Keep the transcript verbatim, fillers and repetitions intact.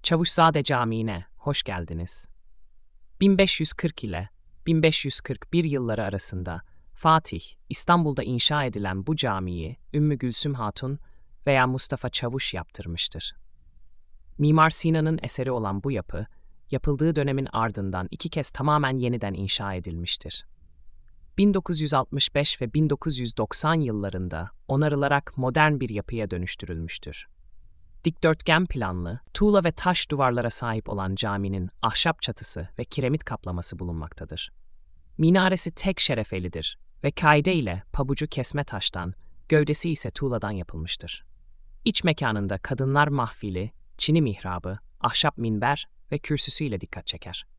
Çavuşzade Camii'ne hoş geldiniz. bin beş yüz kırk ile bin beş yüz kırk bir yılları arasında Fatih, İstanbul'da inşa edilen bu camiyi Ümmü Gülsüm Hatun veya Mustafa Çavuş yaptırmıştır. Mimar Sinan'ın eseri olan bu yapı, yapıldığı dönemin ardından iki kez tamamen yeniden inşa edilmiştir. bin dokuz yüz altmış beş ve bin dokuz yüz doksan yıllarında onarılarak modern bir yapıya dönüştürülmüştür. Dikdörtgen planlı, tuğla ve taş duvarlara sahip olan caminin ahşap çatısı ve kiremit kaplaması bulunmaktadır. Minaresi tek şerefelidir ve kaide ile pabucu kesme taştan, gövdesi ise tuğladan yapılmıştır. İç mekanında kadınlar mahfili, çini mihrabı, ahşap minber ve kürsüsüyle dikkat çeker.